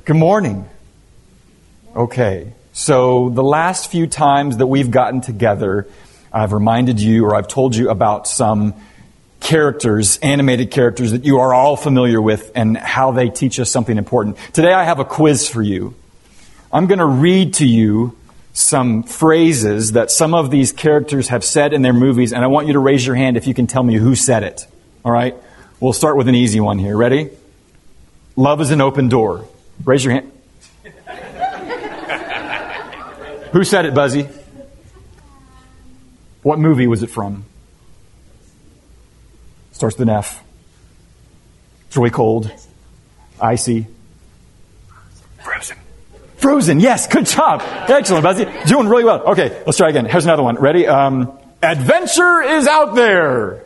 Good morning. Okay, so the last few times that we've gotten together, I've reminded you or I've told you about some characters, animated characters that you are all familiar with and how they teach us something important. Today I have a quiz for you. I'm going to read to you some phrases that some of these characters have said in their movies, and I want you to raise your hand if you can tell me who said it. All right? We'll start with an easy one here. Ready? Love is an open door. Raise your hand. Who said it, Buzzy? What movie was it from? Starts with an F. It's really cold. Icy. Frozen. Frozen, yes, good job. Excellent, Buzzy. Doing really well. Okay, let's try again. Here's another one. Ready? Adventure is out there.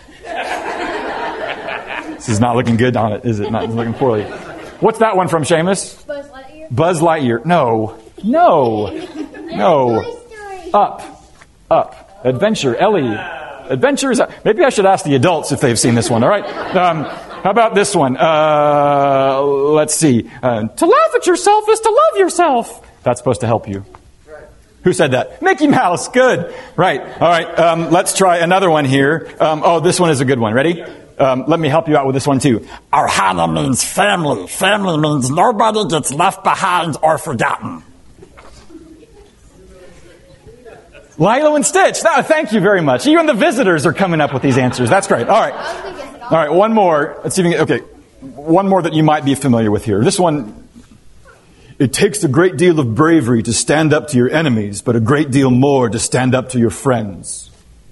This is not looking good on it, is it? Not looking poorly. What's that one from, Seamus? Buzz Lightyear. Buzz Lightyear. No. Up. Adventure. Ellie. Adventure is... Maybe I should ask the adults if they've seen this one, all right? How about this one? Let's see. To laugh at yourself is to love yourself. That's supposed to help you. Right. Who said that? Mickey Mouse. Good. Right. All right. Let's try another one here. This one is a good one. Ready? Let me help you out with this one too. Ohana means family. Family means nobody gets left behind or forgotten. Lilo and Stitch. Thank you very much. Even the visitors are coming up with these answers. That's great. All right, one more. Let's see if we can, okay, one more that you might be familiar with here. This one. It takes a great deal of bravery to stand up to your enemies, but a great deal more to stand up to your friends.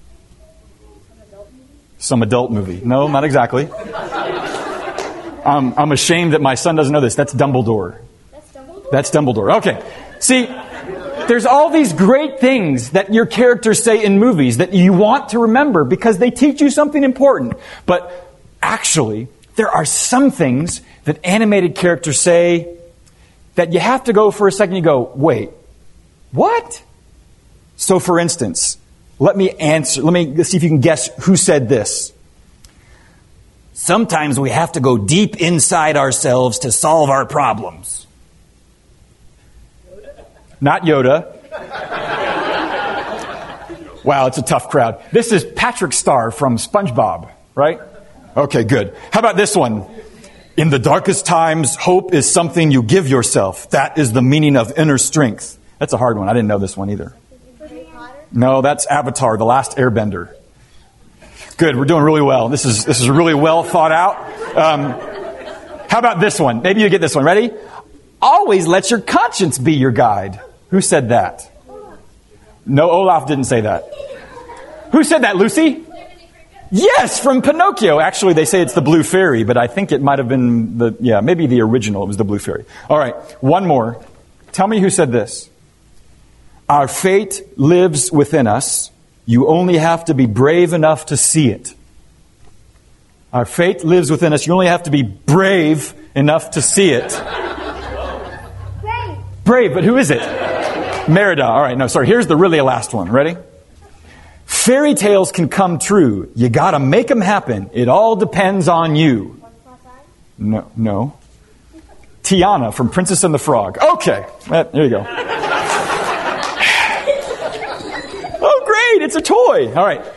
Some adult movie. No, not exactly. I'm ashamed that my son doesn't know this. That's Dumbledore. That's Dumbledore. Okay. See, there's all these great things that your characters say in movies that you want to remember because they teach you something important. But actually, there are some things that animated characters say that you have to go for a second. You go, wait, what? So for instance, let me see if you can guess who said this. Sometimes we have to go deep inside ourselves to solve our problems. Not Yoda. Wow, it's a tough crowd. This is Patrick Star from SpongeBob, right? Okay, good. How about this one? In the darkest times, hope is something you give yourself. That is the meaning of inner strength. That's a hard one. I didn't know this one either. No, that's Avatar, The Last Airbender. Good, we're doing really well. This is really well thought out. How about this one? Maybe you get this one. Ready? Always let your conscience be your guide. Who said that? No, Olaf didn't say that. Who said that, Lucy? Yes, from Pinocchio. Actually, they say it's the Blue Fairy, but I think it might have been maybe the original. It was the Blue Fairy. All right, one more. Tell me who said this. Our fate lives within us. You only have to be brave enough to see it. Our fate lives within us. You only have to be brave enough to see it. Brave, but who is it? Merida. All right, no, sorry. Here's the really last one. Ready? Fairy tales can come true. You gotta make them happen. It all depends on you. No. Tiana from Princess and the Frog. Okay, there you go. Oh, great, it's a toy. All right.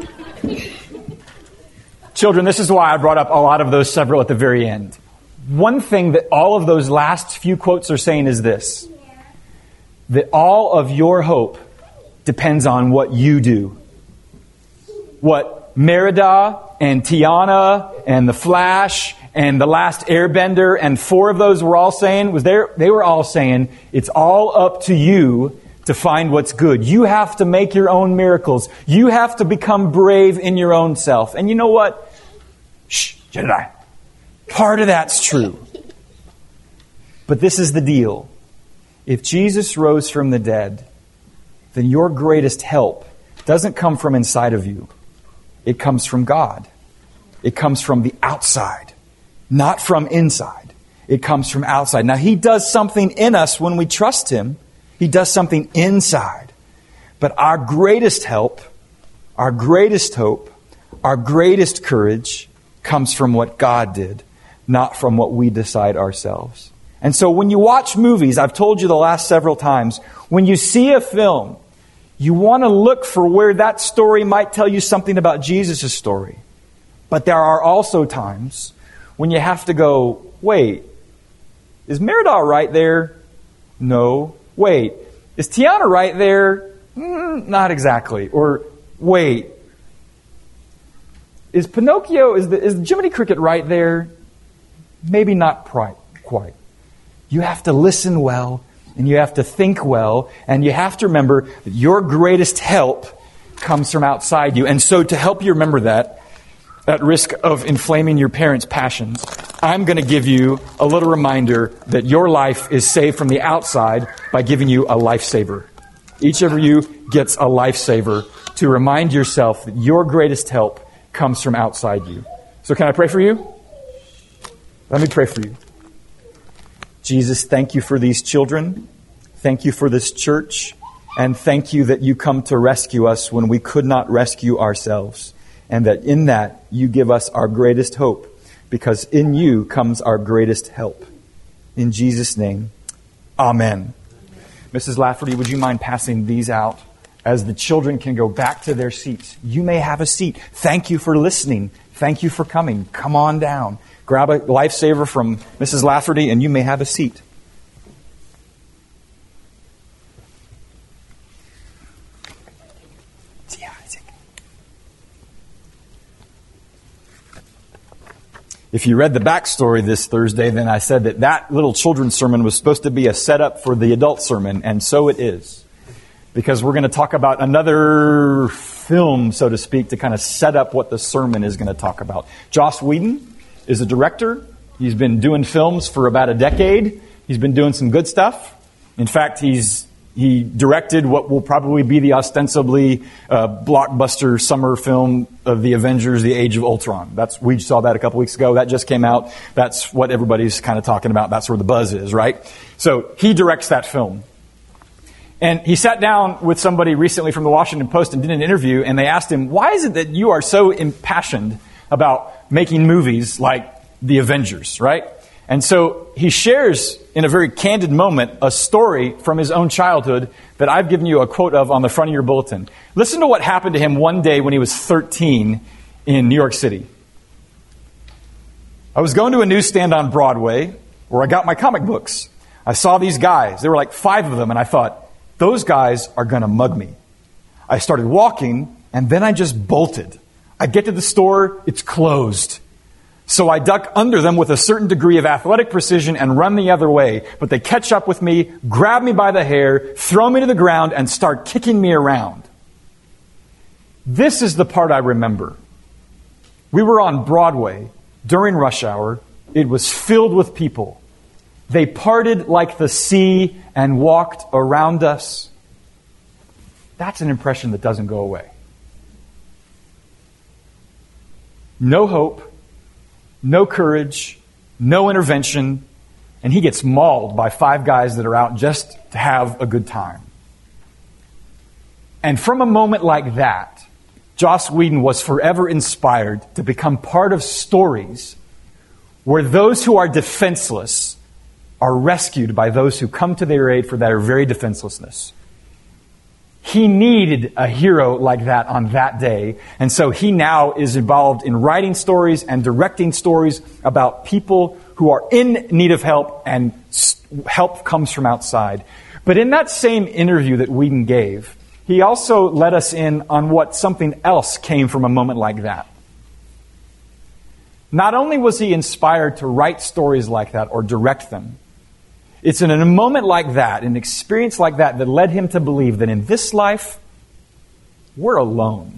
Children, this is why I brought up a lot of those several at the very end. One thing that all of those last few quotes are saying is this. That all of your hope depends on what you do. What Merida and Tiana and the Flash and the Last Airbender and 4 of those were all saying they were all saying it's all up to you to find what's good. You have to make your own miracles. You have to become brave in your own self. And you know what? Jedediah. Part of that's true. But this is the deal. If Jesus rose from the dead, then your greatest help doesn't come from inside of you. It comes from God. It comes from the outside, not from inside. It comes from outside. Now, He does something in us when we trust Him. He does something inside. But our greatest help, our greatest hope, our greatest courage comes from what God did, not from what we decide ourselves. And so when you watch movies, I've told you the last several times, when you see a film, you want to look for where that story might tell you something about Jesus' story. But there are also times when you have to go, wait, is Meridau right there? No. Wait, is Tiana right there? Not exactly. Or, wait, is Pinocchio, is Jiminy Cricket right there? Maybe not quite. You have to listen well, and you have to think well, and you have to remember that your greatest help comes from outside you. And so to help you remember that, at risk of inflaming your parents' passions, I'm going to give you a little reminder that your life is saved from the outside by giving you a lifesaver. Each of you gets a lifesaver to remind yourself that your greatest help comes from outside you. So can I pray for you? Let me pray for you. Jesus, thank you for these children. Thank you for this church. And thank you that you come to rescue us when we could not rescue ourselves. And that in that you give us our greatest hope, because in you comes our greatest help. In Jesus' name, amen. Mrs. Lafferty, would you mind passing these out as the children can go back to their seats? You may have a seat. Thank you for listening. Thank you for coming. Come on down. Grab a lifesaver from Mrs. Lafferty and you may have a seat. If you read the backstory this Thursday, then I said that little children's sermon was supposed to be a setup for the adult sermon, and so it is. Because we're going to talk about another film, so to speak, to kind of set up what the sermon is going to talk about. Joss Whedon is a director. He's been doing films for about a decade. He's been doing some good stuff. In fact, he directed what will probably be the ostensibly blockbuster summer film of the Avengers, The Age of Ultron. We saw that a couple weeks ago. That just came out. That's what everybody's kind of talking about. That's where the buzz is, right? So he directs that film. And he sat down with somebody recently from the Washington Post and did an interview, and they asked him, why is it that you are so impassioned about making movies like The Avengers, right? And so he shares, in a very candid moment, a story from his own childhood that I've given you a quote of on the front of your bulletin. Listen to what happened to him one day when he was 13 in New York City. I was going to a newsstand on Broadway where I got my comic books. I saw these guys. There were like 5 of them, and I thought, those guys are going to mug me. I started walking, and then I just bolted. I get to the store, it's closed. So I duck under them with a certain degree of athletic precision and run the other way. But they catch up with me, grab me by the hair, throw me to the ground, and start kicking me around. This is the part I remember. We were on Broadway during rush hour. It was filled with people. They parted like the sea and walked around us. That's an impression that doesn't go away. No hope. No courage, no intervention, and he gets mauled by 5 guys that are out just to have a good time. And from a moment like that, Joss Whedon was forever inspired to become part of stories where those who are defenseless are rescued by those who come to their aid for their very defenselessness. He needed a hero like that on that day. And so he now is involved in writing stories and directing stories about people who are in need of help, and help comes from outside. But in that same interview that Whedon gave, he also let us in on what something else came from a moment like that. Not only was he inspired to write stories like that or direct them, it's in a moment like that, an experience like that, that led him to believe that in this life, we're alone.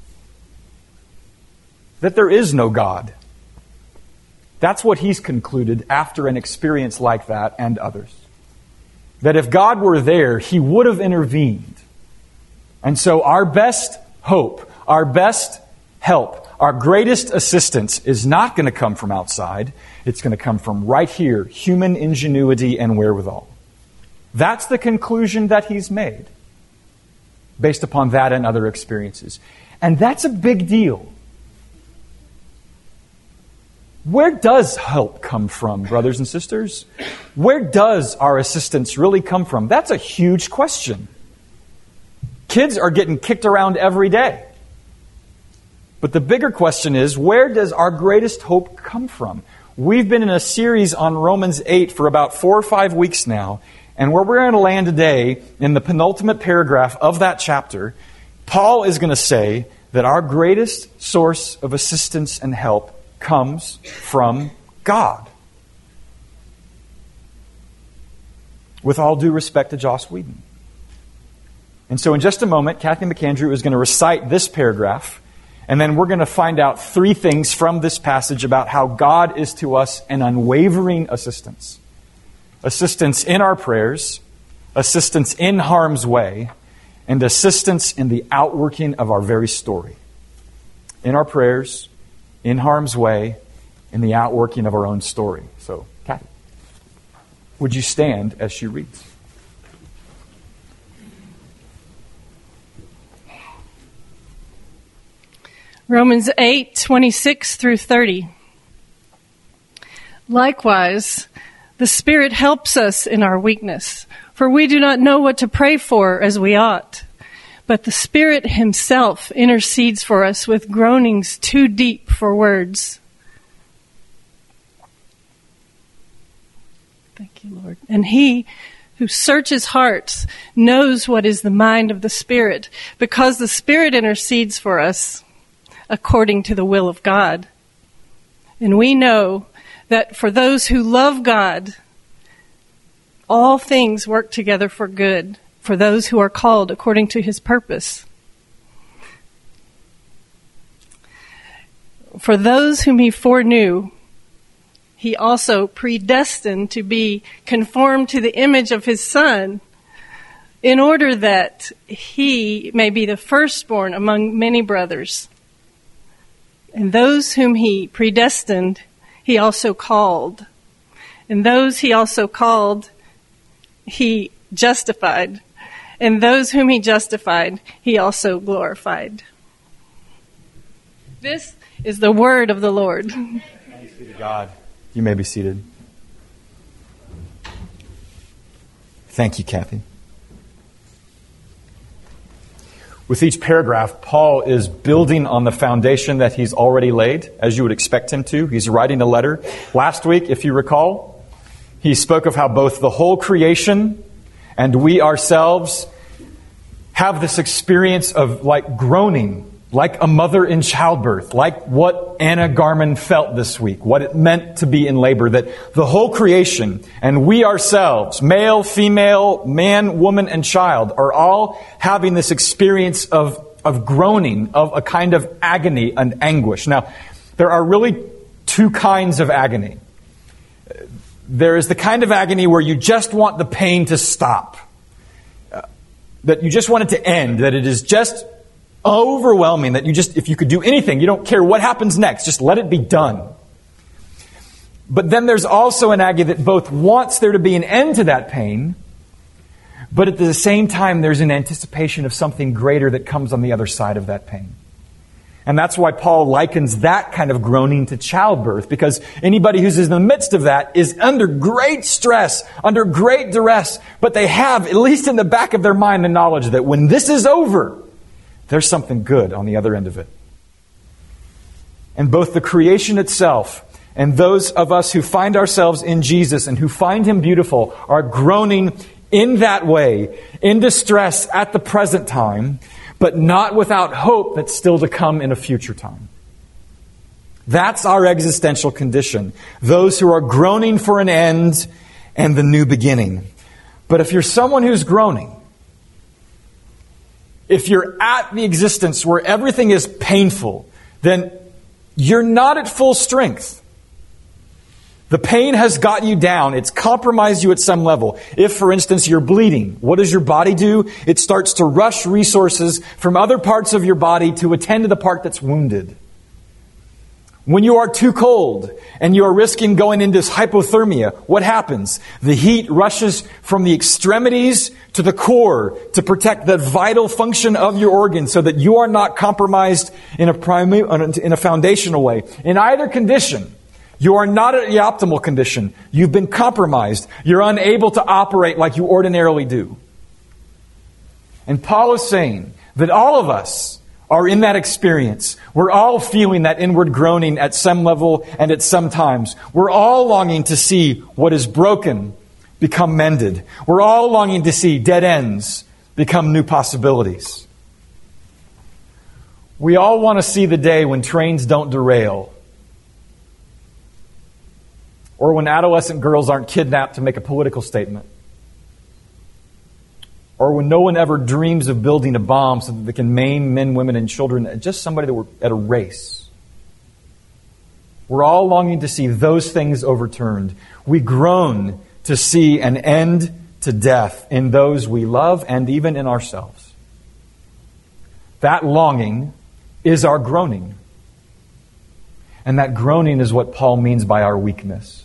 That there is no God. That's what he's concluded after an experience like that and others. That if God were there, he would have intervened. And so our best hope, our best help, our greatest assistance is not going to come from outside. It's going to come from right here, human ingenuity and wherewithal. That's the conclusion that he's made based upon that and other experiences. And that's a big deal. Where does help come from, brothers and sisters? Where does our assistance really come from? That's a huge question. Kids are getting kicked around every day. But the bigger question is, where does our greatest hope come from? We've been in a series on Romans 8 for about 4 or 5 weeks now, and where we're going to land today, in the penultimate paragraph of that chapter, Paul is going to say that our greatest source of assistance and help comes from God. With all due respect to Joss Whedon. And so in just a moment, Kathy McAndrew is going to recite this paragraph, and then we're going to find out 3 things from this passage about how God is to us an unwavering assistance. Assistance in our prayers, assistance in harm's way, and assistance in the outworking of our very story. In our prayers, in harm's way, in the outworking of our own story. So, Kathy, would you stand as she reads? Romans 8:26 through 30. Likewise, the Spirit helps us in our weakness, for we do not know what to pray for as we ought. But the Spirit Himself intercedes for us with groanings too deep for words. Thank you, Lord. And He who searches hearts knows what is the mind of the Spirit, because the Spirit intercedes for us according to the will of God. And we know that for those who love God, all things work together for good, for those who are called according to His purpose. For those whom He foreknew, He also predestined to be conformed to the image of His Son, in order that He may be the firstborn among many brothers. And those whom He predestined, He also called. And those He also called, He justified. And those whom He justified, He also glorified. This is the word of the Lord. Thanks be to God. You may be seated. Thank you, Kathy. With each paragraph, Paul is building on the foundation that he's already laid, as you would expect him to. He's writing a letter. Last week, if you recall, he spoke of how both the whole creation and we ourselves have this experience of like groaning, like a mother in childbirth, like what Anna Garman felt this week, what it meant to be in labor, that the whole creation and we ourselves, male, female, man, woman, and child, are all having this experience of groaning, of a kind of agony and anguish. Now, there are really 2 kinds of agony. There is the kind of agony where you just want the pain to stop, that you just want it to end, that it is just overwhelming, that you just, if you could do anything, you don't care what happens next, just let it be done. But then there's also an agony that both wants there to be an end to that pain, but at the same time there's an anticipation of something greater that comes on the other side of that pain. And that's why Paul likens that kind of groaning to childbirth, because anybody who's in the midst of that is under great stress, under great duress, but they have, at least in the back of their mind, the knowledge that when this is over, there's something good on the other end of it. And both the creation itself and those of us who find ourselves in Jesus and who find Him beautiful are groaning in that way, in distress at the present time, but not without hope that's still to come in a future time. That's our existential condition. Those who are groaning for an end and the new beginning. But if you're someone who's groaning, if you're at the existence where everything is painful, then you're not at full strength. The pain has got you down. It's compromised you at some level. If, for instance, you're bleeding, what does your body do? It starts to rush resources from other parts of your body to attend to the part that's wounded. When you are too cold and you are risking going into hypothermia, what happens? The heat rushes from the extremities to the core to protect the vital function of your organs so that you are not compromised in a foundational way. In either condition, You are not at the optimal condition. You've been compromised. You're unable to operate like you ordinarily do. And Paul is saying that all of us are in that experience. We're all feeling that inward groaning at some level and at some times. We're all longing to see what is broken become mended. We're all longing to see dead ends become new possibilities. We all want to see the day when trains don't derail, or when adolescent girls aren't kidnapped to make a political statement, or when no one ever dreams of building a bomb so that they can maim men, women, and children, just somebody that were at a race. We're all longing to see those things overturned. We groan to see an end to death in those we love and even in ourselves. That longing is our groaning. And that groaning is what Paul means by our weakness.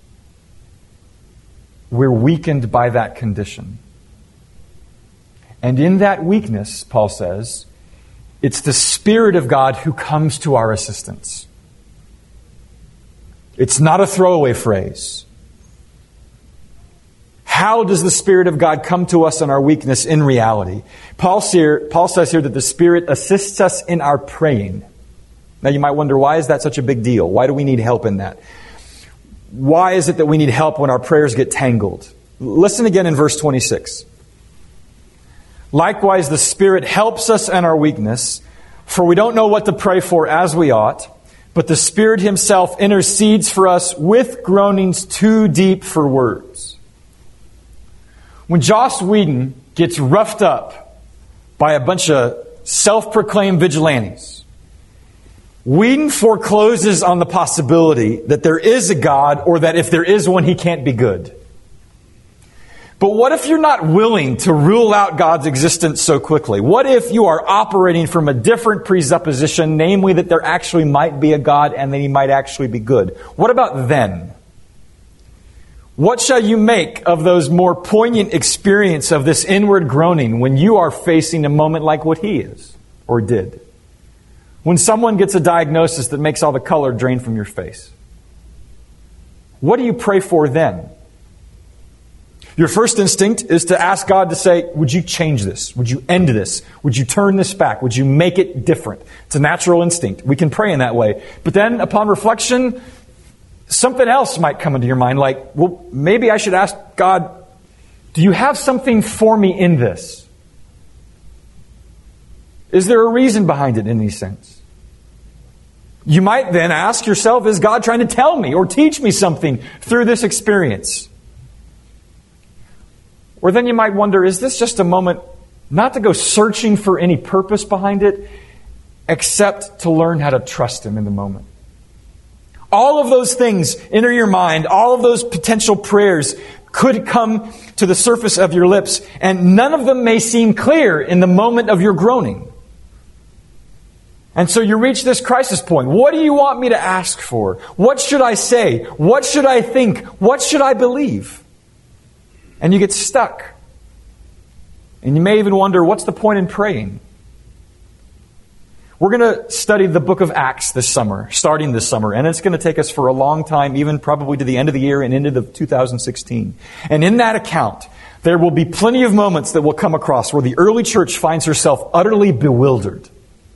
We're weakened by that condition. And in that weakness, Paul says, it's the Spirit of God who comes to our assistance. It's not a throwaway phrase. How does the Spirit of God come to us in our weakness in reality? Paul says here that the Spirit assists us in our praying. Now you might wonder, why is that such a big deal? Why do we need help in that? Why is it that we need help when our prayers get tangled? Listen again in verse 26. Likewise, the Spirit helps us in our weakness, for we don't know what to pray for as we ought, but the Spirit Himself intercedes for us with groanings too deep for words. When Joss Whedon gets roughed up by a bunch of self-proclaimed vigilantes, Whedon forecloses on the possibility that there is a God, or that if there is one, He can't be good. But what if you're not willing to rule out God's existence so quickly? What if you are operating from a different presupposition, namely that there actually might be a God and that He might actually be good? What about then? What shall you make of those more poignant experience of this inward groaning when you are facing a moment like what he is or did? When someone gets a diagnosis that makes all the color drain from your face. What do you pray for then? Your first instinct is to ask God to say, would you change this? Would you end this? Would you turn this back? Would you make it different? It's a natural instinct. We can pray in that way. But then upon reflection, something else might come into your mind, like, well, maybe I should ask God, do you have something for me in this? Is there a reason behind it in any sense? You might then ask yourself, is God trying to tell me or teach me something through this experience? Or then you might wonder, is this just a moment not to go searching for any purpose behind it, except to learn how to trust Him in the moment? All of those things enter your mind. All of those potential prayers could come to the surface of your lips, and none of them may seem clear in the moment of your groaning. And so you reach this crisis point. What do you want me to ask for? What should I say? What should I think? What should I believe? And you get stuck. And you may even wonder, what's the point in praying? We're going to study the book of Acts this summer, starting this summer, and it's going to take us for a long time, even probably to the end of the year and into 2016. And in that account, there will be plenty of moments that we'll come across where the early church finds herself utterly bewildered.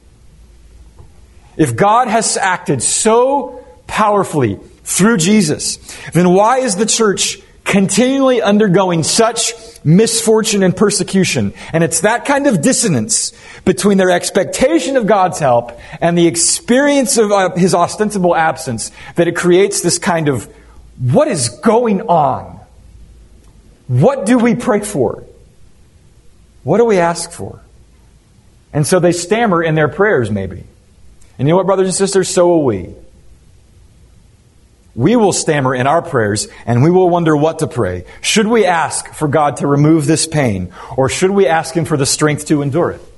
If God has acted so powerfully through Jesus, then why is the church continually undergoing such misfortune and persecution? And it's that kind of dissonance between their expectation of God's help and the experience of His ostensible absence that it creates this kind of, what is going on? What do we pray for? What do we ask for? And so they stammer in their prayers, maybe. And you know what, brothers and sisters? So will we. We will stammer in our prayers, and we will wonder what to pray. Should we ask for God to remove this pain, or should we ask Him for the strength to endure it?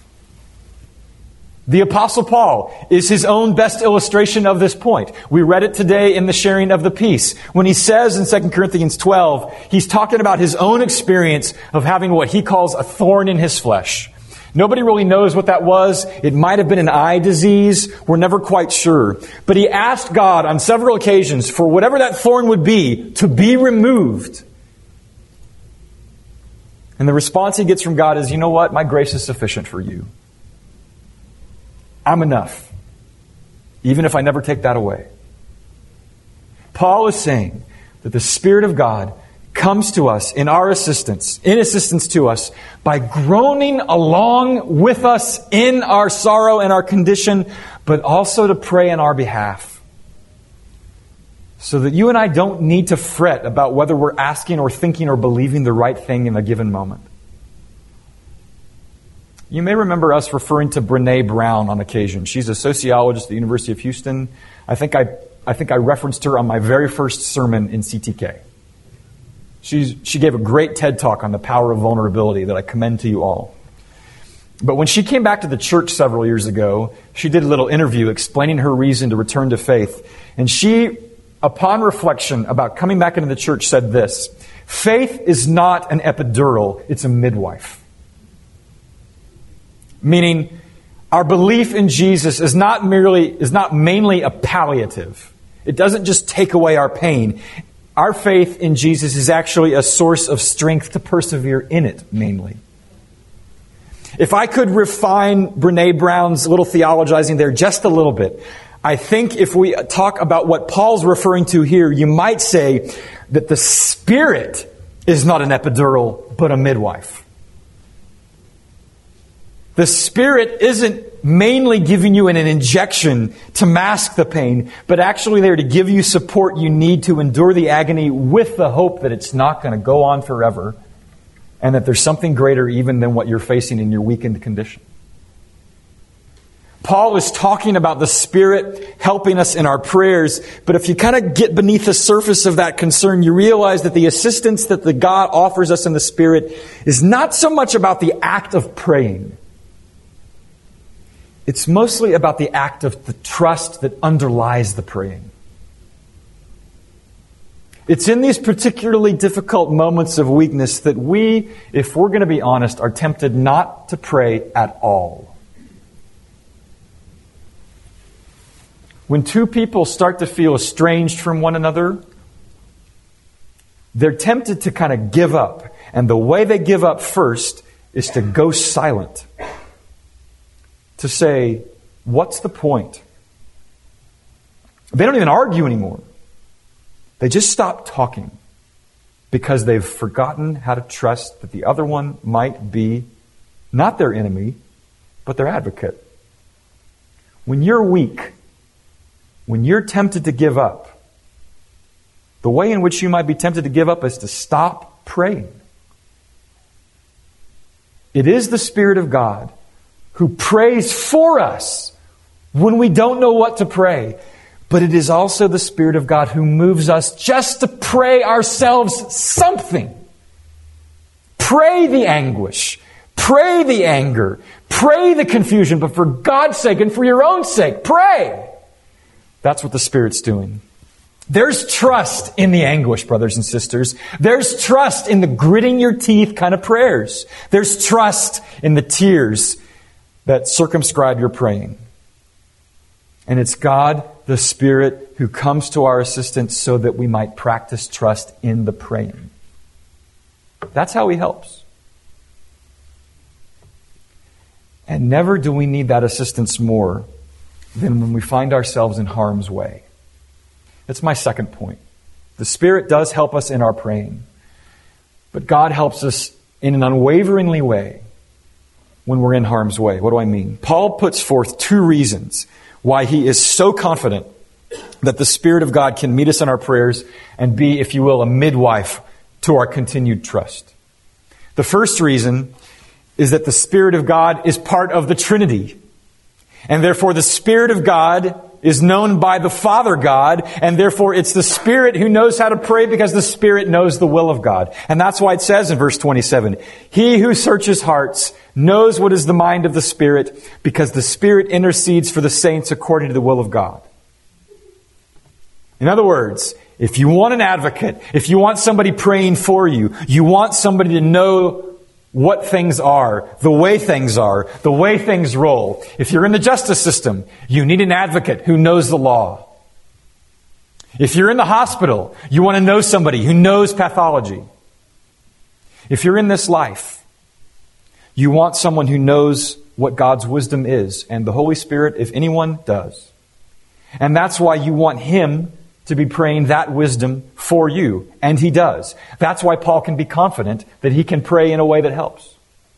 The Apostle Paul is his own best illustration of this point. We read it today in the sharing of the peace. When he says in 2 Corinthians 12, he's talking about his own experience of having what he calls a thorn in his flesh. Nobody really knows what that was. It might have been an eye disease. We're never quite sure. But he asked God on several occasions for whatever that thorn would be to be removed. And the response he gets from God is, you know what? My grace is sufficient for you. I'm enough. Even if I never take that away. Paul is saying that the Spirit of God comes to us in assistance to us by groaning along with us in our sorrow and our condition, but also to pray in our behalf. So that you and I don't need to fret about whether we're asking or thinking or believing the right thing in a given moment. You may remember us referring to Brené Brown on occasion. She's a sociologist at the University of Houston. I think I referenced her on my very first sermon in CTK. She gave a great TED Talk on the power of vulnerability that I commend to you all. But when she came back to the church several years ago, she did a little interview explaining her reason to return to faith. And she, upon reflection about coming back into the church, said this: faith is not an epidural, it's a midwife. Meaning, our belief in Jesus is not mainly a palliative. It doesn't just take away our pain. Our faith in Jesus is actually a source of strength to persevere in it, mainly. If I could refine Brené Brown's little theologizing there just a little bit, I think if we talk about what Paul's referring to here, you might say that the Spirit is not an epidural, but a midwife. The Spirit isn't mainly giving you an injection to mask the pain, but actually there to give you support you need to endure the agony with the hope that it's not going to go on forever and that there's something greater even than what you're facing in your weakened condition. Paul is talking about the Spirit helping us in our prayers, but if you kind of get beneath the surface of that concern, you realize that the assistance that the God offers us in the Spirit is not so much about the act of praying. It's mostly about the act of the trust that underlies the praying. It's in these particularly difficult moments of weakness that we, if we're going to be honest, are tempted not to pray at all. When two people start to feel estranged from one another, they're tempted to kind of give up. And the way they give up first is to go silent. To say, what's the point? They don't even argue anymore. They just stop talking because they've forgotten how to trust that the other one might be not their enemy, but their advocate. When you're weak, when you're tempted to give up, the way in which you might be tempted to give up is to stop praying. It is the Spirit of God who prays for us when we don't know what to pray. But it is also the Spirit of God who moves us just to pray ourselves something. Pray the anguish. Pray the anger. Pray the confusion. But for God's sake and for your own sake, pray. That's what the Spirit's doing. There's trust in the anguish, brothers and sisters. There's trust in the gritting your teeth kind of prayers. There's trust in the tears that circumscribe your praying. And it's God, the Spirit, who comes to our assistance so that we might practice trust in the praying. That's how He helps. And never do we need that assistance more than when we find ourselves in harm's way. That's my second point. The Spirit does help us in our praying, but God helps us in an unwaveringly way when we're in harm's way. What do I mean? Paul puts forth two reasons why he is so confident that the Spirit of God can meet us in our prayers and be, if you will, a midwife to our continued trust. The first reason is that the Spirit of God is part of the Trinity. And therefore the Spirit of God is known by the Father God, and therefore it's the Spirit who knows how to pray because the Spirit knows the will of God. And that's why it says in verse 27, He who searches hearts knows what is the mind of the Spirit, because the Spirit intercedes for the saints according to the will of God. In other words, if you want an advocate, if you want somebody praying for you, you want somebody to know what things are, the way things roll. If you're in the justice system, you need an advocate who knows the law. If you're in the hospital, you want to know somebody who knows pathology. If you're in this life, you want someone who knows what God's wisdom is, and the Holy Spirit, if anyone, does. And that's why you want Him to be praying that wisdom for you, and He does. That's why Paul can be confident that he can pray in a way that helps.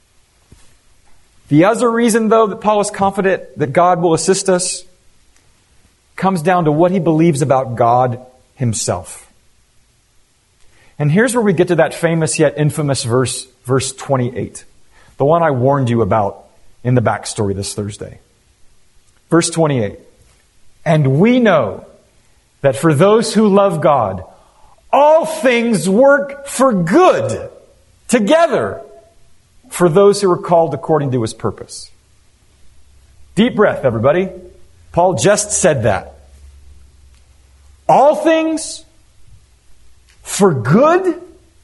The other reason, though, that Paul is confident that God will assist us comes down to what he believes about God Himself. And here's where we get to that famous yet infamous verse 28. The one I warned you about in the backstory this Thursday. Verse 28. And we know that for those who love God, all things work for good together for those who are called according to His purpose. Deep breath, everybody. Paul just said that. All things for good?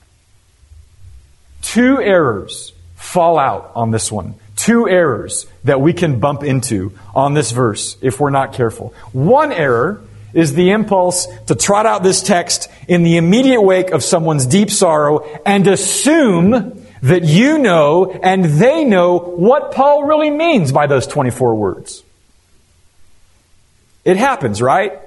Two errors fall out on this one. Two errors that we can bump into on this verse if we're not careful. One error is the impulse to trot out this text in the immediate wake of someone's deep sorrow and assume that you know and they know what Paul really means by those 24 words. It happens, right?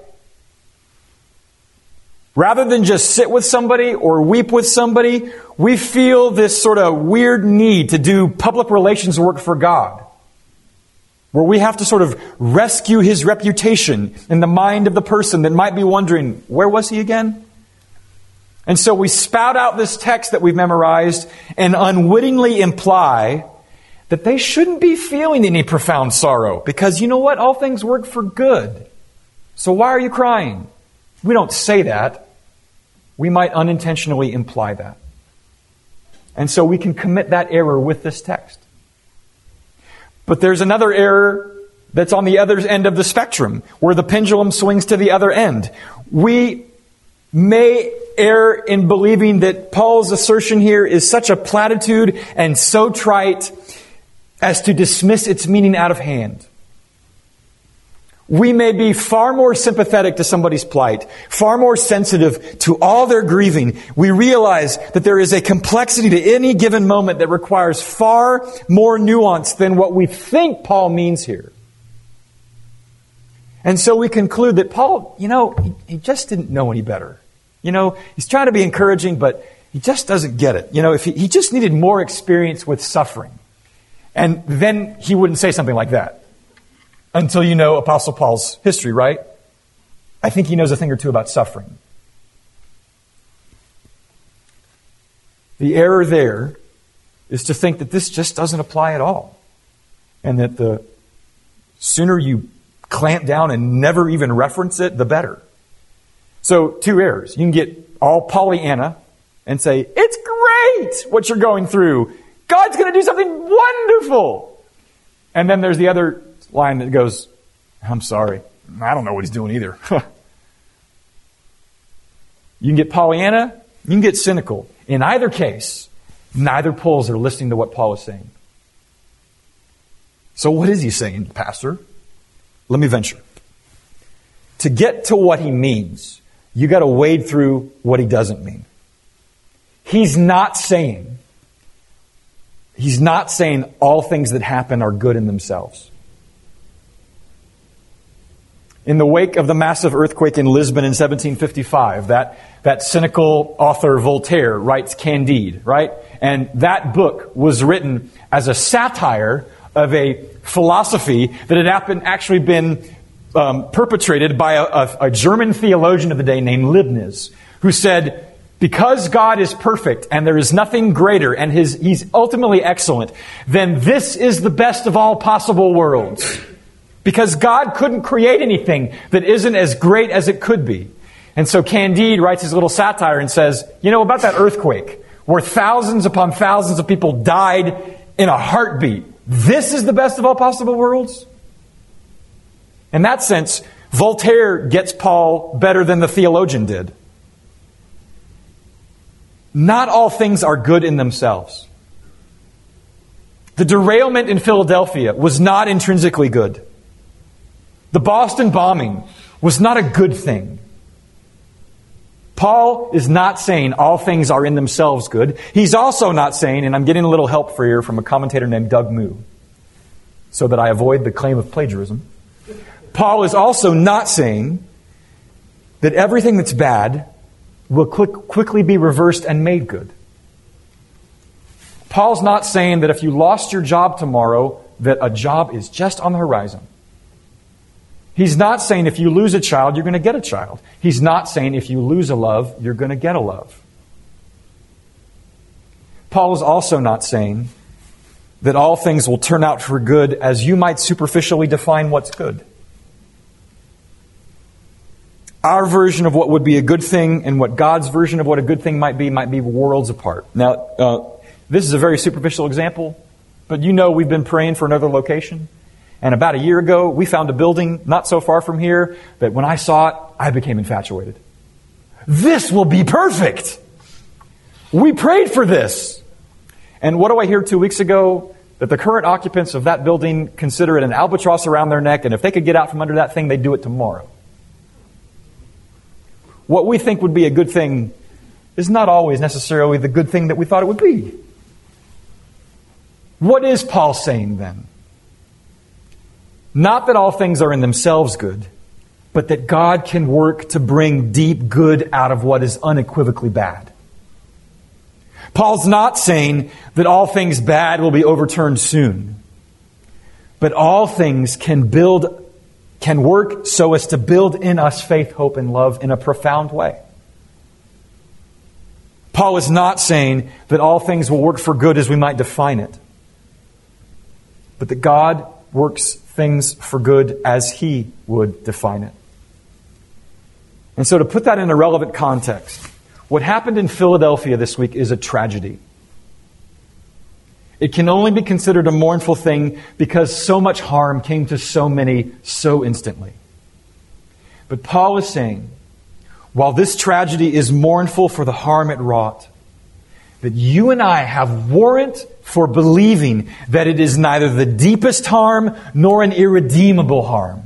Rather than just sit with somebody or weep with somebody, we feel this sort of weird need to do public relations work for God, where we have to sort of rescue His reputation in the mind of the person that might be wondering, where was he again? And so we spout out this text that we've memorized and unwittingly imply that they shouldn't be feeling any profound sorrow because you know what? All things work for good. So why are you crying? We don't say that. We might unintentionally imply that. And so we can commit that error with this text. But there's another error that's on the other end of the spectrum, where the pendulum swings to the other end. We may err in believing that Paul's assertion here is such a platitude and so trite as to dismiss its meaning out of hand. We may be far more sympathetic to somebody's plight, far more sensitive to all their grieving. We realize that there is a complexity to any given moment that requires far more nuance than what we think Paul means here. And so we conclude that Paul, he just didn't know any better. He's trying to be encouraging, but he just doesn't get it. If he just needed more experience with suffering. And then he wouldn't say something like that. Until you know Apostle Paul's history, right? I think he knows a thing or two about suffering. The error there is to think that this just doesn't apply at all. And that the sooner you clamp down and never even reference it, the better. So, two errors. You can get all Pollyanna and say, it's great what you're going through. God's going to do something wonderful. And then there's the other line that goes, I'm sorry, I don't know what He's doing either. You can get Pollyanna, you can get cynical. In either case, neither poles are listening to what Paul is saying. So what is he saying, Pastor? Let me venture. To get to what he means, you got to wade through what he doesn't mean. He's not saying all things that happen are good in themselves. In the wake of the massive earthquake in Lisbon in 1755, that cynical author Voltaire writes Candide, right? And that book was written as a satire of a philosophy that had actually been perpetrated by a German theologian of the day named Leibniz, who said, because God is perfect and there is nothing greater and He's ultimately excellent, then this is the best of all possible worlds. Because God couldn't create anything that isn't as great as it could be. And so Candide writes his little satire and says, about that earthquake where thousands upon thousands of people died in a heartbeat. This is the best of all possible worlds? In that sense, Voltaire gets Paul better than the theologian did. Not all things are good in themselves. The derailment in Philadelphia was not intrinsically good. The Boston bombing was not a good thing. Paul is not saying all things are in themselves good. He's also not saying, and I'm getting a little help for you from a commentator named Doug Moo, so that I avoid the claim of plagiarism. Paul is also not saying that everything that's bad will quickly be reversed and made good. Paul's not saying that if you lost your job tomorrow, that a job is just on the horizon. He's not saying if you lose a child, you're going to get a child. He's not saying if you lose a love, you're going to get a love. Paul is also not saying that all things will turn out for good as you might superficially define what's good. Our version of what would be a good thing and what God's version of what a good thing might be worlds apart. Now, this is a very superficial example, but you know we've been praying for another location. And about a year ago, we found a building not so far from here that when I saw it, I became infatuated. This will be perfect! We prayed for this! And what do I hear 2 weeks ago? That the current occupants of that building consider it an albatross around their neck, and if they could get out from under that thing, they'd do it tomorrow. What we think would be a good thing is not always necessarily the good thing that we thought it would be. What is Paul saying then? Not that all things are in themselves good, but that God can work to bring deep good out of what is unequivocally bad. Paul's not saying that all things bad will be overturned soon, but all things can work so as to build in us faith, hope, and love in a profound way. Paul is not saying that all things will work for good as we might define it, but that God works things for good as He would define it. And so to put that in a relevant context, what happened in Philadelphia this week is a tragedy. It can only be considered a mournful thing because so much harm came to so many so instantly. But Paul is saying, while this tragedy is mournful for the harm it wrought, that you and I have warrant for believing that it is neither the deepest harm nor an irredeemable harm.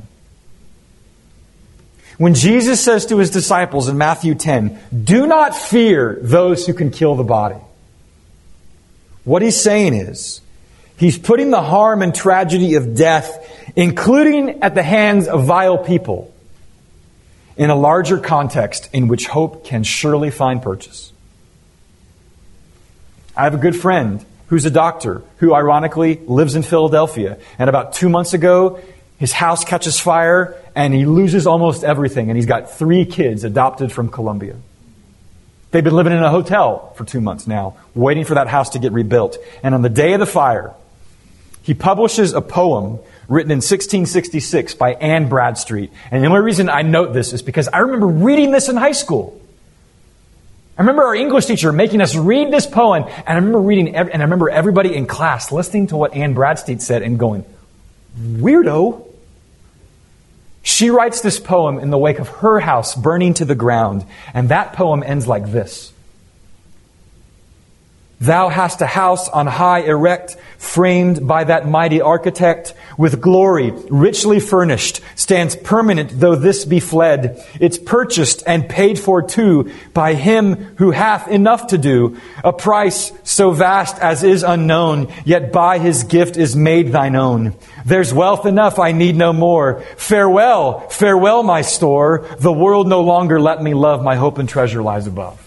When Jesus says to His disciples in Matthew 10, "Do not fear those who can kill the body," what He's saying is, He's putting the harm and tragedy of death, including at the hands of vile people, in a larger context in which hope can surely find purchase. I have a good friend who's a doctor who ironically lives in Philadelphia. And about 2 months ago, his house catches fire and he loses almost everything. And he's got 3 kids adopted from Colombia. They've been living in a hotel for 2 months now, waiting for that house to get rebuilt. And on the day of the fire, he publishes a poem written in 1666 by Anne Bradstreet. And the only reason I note this is because I remember reading this in high school. I remember our English teacher making us read this poem, and I remember everybody in class listening to what Anne Bradstreet said and going, "Weirdo." She writes this poem in the wake of her house burning to the ground, and that poem ends like this. "Thou hast a house on high erect, framed by that mighty architect, with glory, richly furnished, stands permanent though this be fled. It's purchased and paid for too by Him who hath enough to do. A price so vast as is unknown, yet by His gift is made thine own. There's wealth enough, I need no more. Farewell, farewell my store. The world no longer let me love, my hope and treasure lies above."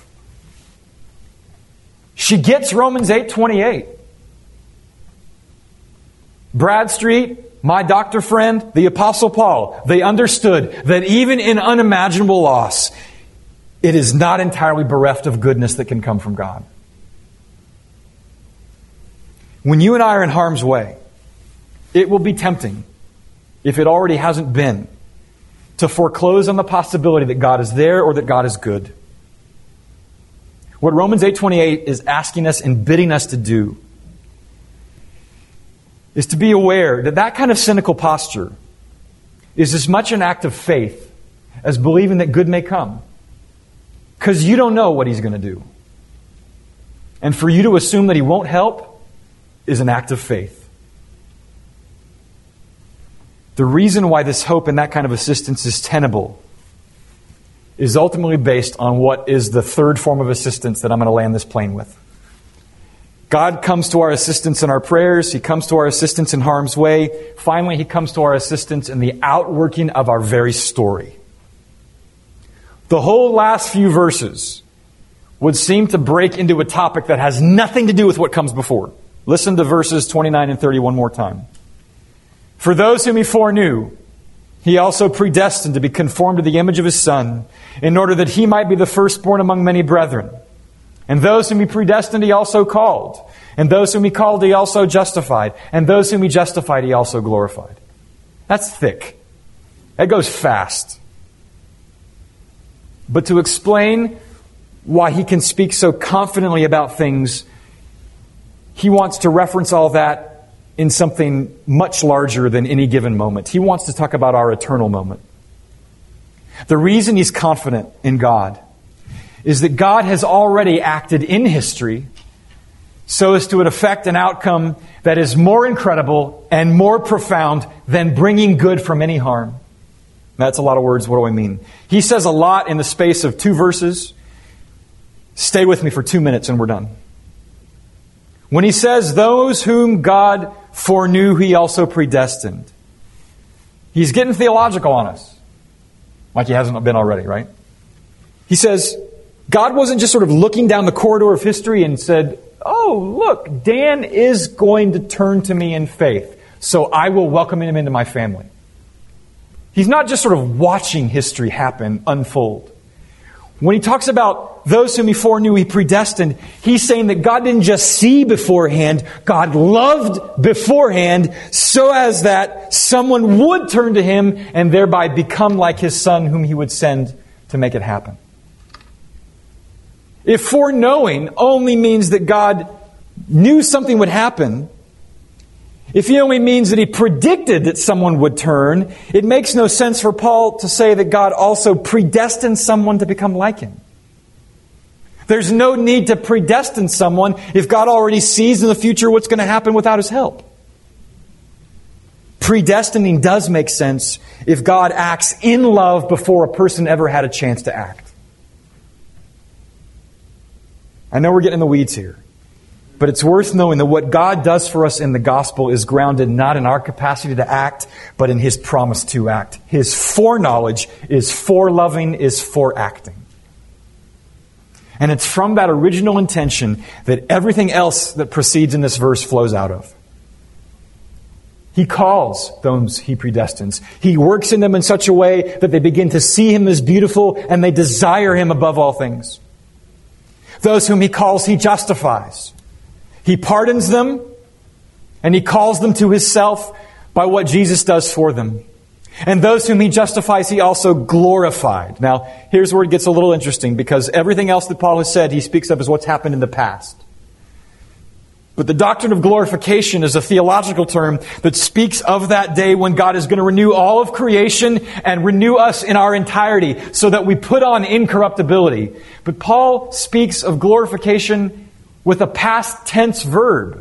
She gets Romans 8:28. Bradstreet, my doctor friend, the Apostle Paul, they understood that even in unimaginable loss, it is not entirely bereft of goodness that can come from God. When you and I are in harm's way, it will be tempting, if it already hasn't been, to foreclose on the possibility that God is there or that God is good. What Romans 8:28 is asking us and bidding us to do is to be aware that that kind of cynical posture is as much an act of faith as believing that good may come. Because you don't know what He's going to do. And for you to assume that He won't help is an act of faith. The reason why this hope and that kind of assistance is tenable is ultimately based on what is the third form of assistance that I'm going to land this plane with. God comes to our assistance in our prayers. He comes to our assistance in harm's way. Finally, He comes to our assistance in the outworking of our very story. The whole last few verses would seem to break into a topic that has nothing to do with what comes before. Listen to verses 29 and 30 one more time. For those whom He foreknew, He also predestined to be conformed to the image of His Son, in order that He might be the firstborn among many brethren. And those whom He predestined, He also called. And those whom He called, He also justified. And those whom He justified, He also glorified. That's thick. That goes fast. But to explain why He can speak so confidently about things, He wants to reference all that in something much larger than any given moment. He wants to talk about our eternal moment. The reason He's confident in God is that God has already acted in history so as to effect an outcome that is more incredible and more profound than bringing good from any harm. That's a lot of words. What do I mean? He says a lot in the space of 2 verses. Stay with me for 2 minutes and we're done. When He says, those whom God foreknew, He also predestined, He's getting theological on us. Like He hasn't been already, right? He says, God wasn't just sort of looking down the corridor of history and said, oh, look, Dan is going to turn to me in faith, so I will welcome him into my family. He's not just sort of watching history happen, unfold. When He talks about those whom He foreknew, He predestined, He's saying that God didn't just see beforehand, God loved beforehand so as that someone would turn to Him and thereby become like His Son whom He would send to make it happen. If foreknowing only means that God knew something would happen, if He only means that He predicted that someone would turn, it makes no sense for Paul to say that God also predestined someone to become like Him. There's no need to predestine someone if God already sees in the future what's going to happen without His help. Predestining does make sense if God acts in love before a person ever had a chance to act. I know we're getting in the weeds here, but it's worth knowing that what God does for us in the gospel is grounded not in our capacity to act, but in His promise to act. His foreknowledge is foreloving, is foreacting. And it's from that original intention that everything else that proceeds in this verse flows out of. He calls those He predestines. He works in them in such a way that they begin to see Him as beautiful and they desire Him above all things. Those whom He calls, He justifies. He pardons them, and He calls them to Himself by what Jesus does for them. And those whom He justifies, He also glorified. Now, here's where it gets a little interesting, because everything else that Paul has said, he speaks of as what's happened in the past. But the doctrine of glorification is a theological term that speaks of that day when God is going to renew all of creation and renew us in our entirety so that we put on incorruptibility. But Paul speaks of glorification with a past tense verb.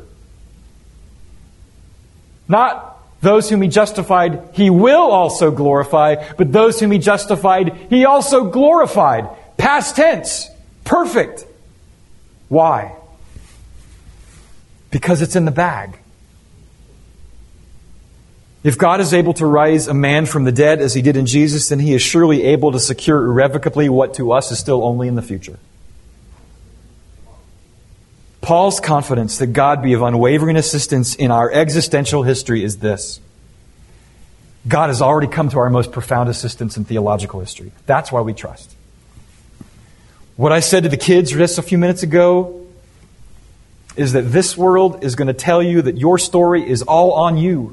Not those whom He justified, He will also glorify, but those whom He justified, He also glorified. Past tense. Perfect. Why? Because it's in the bag. If God is able to raise a man from the dead as He did in Jesus, then He is surely able to secure irrevocably what to us is still only in the future. Paul's confidence that God be of unwavering assistance in our existential history is this. God has already come to our most profound assistance in theological history. That's why we trust. What I said to the kids just a few minutes ago is that this world is going to tell you that your story is all on you.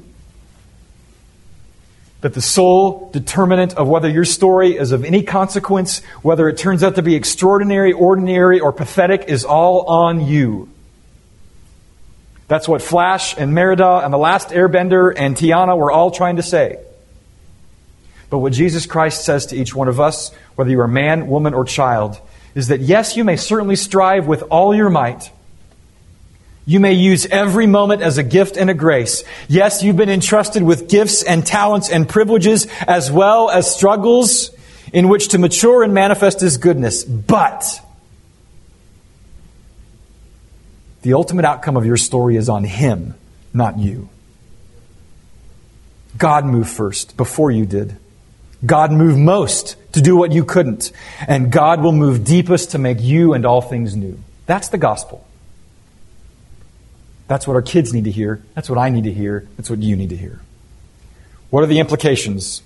That the sole determinant of whether your story is of any consequence, whether it turns out to be extraordinary, ordinary, or pathetic, is all on you. That's what Flash and Merida and The Last Airbender and Tiana were all trying to say. But what Jesus Christ says to each one of us, whether you are man, woman, or child, is that yes, you may certainly strive with all your might You may use every moment as a gift and a grace. Yes, you've been entrusted with gifts and talents and privileges as well as struggles in which to mature and manifest His goodness. But the ultimate outcome of your story is on Him, not you. God moved first before you did. God moved most to do what you couldn't. And God will move deepest to make you and all things new. That's the gospel. That's what our kids need to hear. That's what I need to hear. That's what you need to hear. What are the implications?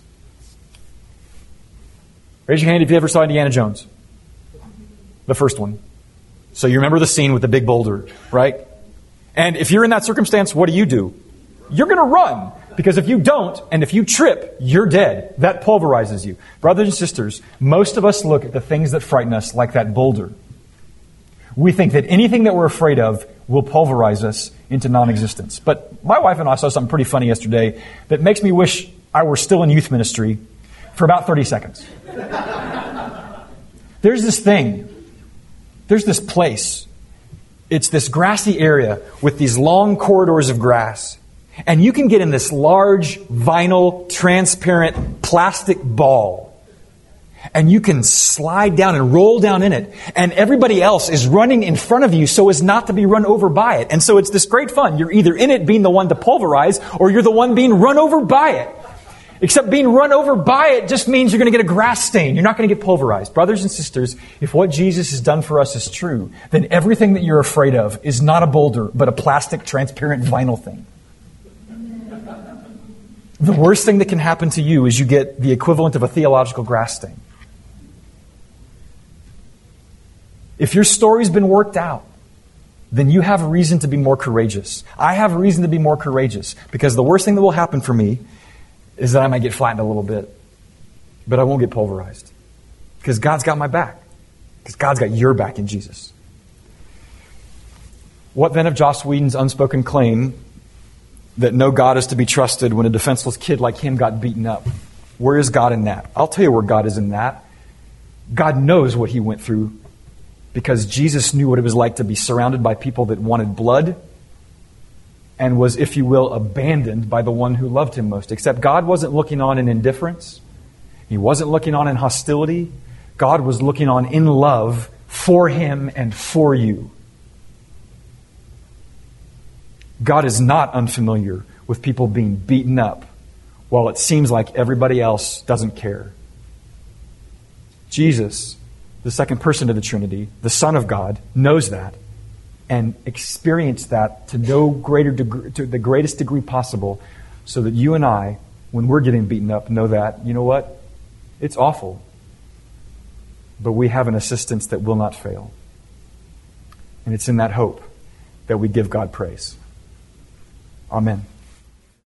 Raise your hand if you ever saw Indiana Jones. The first one. So you remember the scene with the big boulder, right? And if you're in that circumstance, what do? You're going to run. Because if you don't, and if you trip, you're dead. That pulverizes you. Brothers and sisters, most of us look at the things that frighten us like that boulder. We think that anything that we're afraid of will pulverize us into non-existence. But my wife and I saw something pretty funny yesterday that makes me wish I were still in youth ministry for about 30 seconds. There's this thing. There's this place. It's this grassy area with these long corridors of grass. And you can get in this large, vinyl, transparent, plastic ball. And you can slide down and roll down in it. And everybody else is running in front of you so as not to be run over by it. And so it's this great fun. You're either in it being the one to pulverize, or you're the one being run over by it. Except being run over by it just means you're going to get a grass stain. You're not going to get pulverized. Brothers and sisters, if what Jesus has done for us is true, then everything that you're afraid of is not a boulder, but a plastic, transparent, vinyl thing. The worst thing that can happen to you is you get the equivalent of a theological grass stain. If your story's been worked out, then you have a reason to be more courageous. I have a reason to be more courageous because the worst thing that will happen for me is that I might get flattened a little bit, but I won't get pulverized because God's got my back, because God's got your back in Jesus. What then of Joss Whedon's unspoken claim that no God is to be trusted when a defenseless kid like him got beaten up? Where is God in that? I'll tell you where God is in that. God knows what He went through because Jesus knew what it was like to be surrounded by people that wanted blood and was, if you will, abandoned by the one who loved Him most. Except God wasn't looking on in indifference. He wasn't looking on in hostility. God was looking on in love for Him and for you. God is not unfamiliar with people being beaten up while it seems like everybody else doesn't care. Jesus, the second person of the Trinity, the Son of God, knows that and experienced that to the greatest degree possible, so that you and I, when we're getting beaten up, know that, you know what? It's awful. But we have an assistance that will not fail. And it's in that hope that we give God praise. Amen.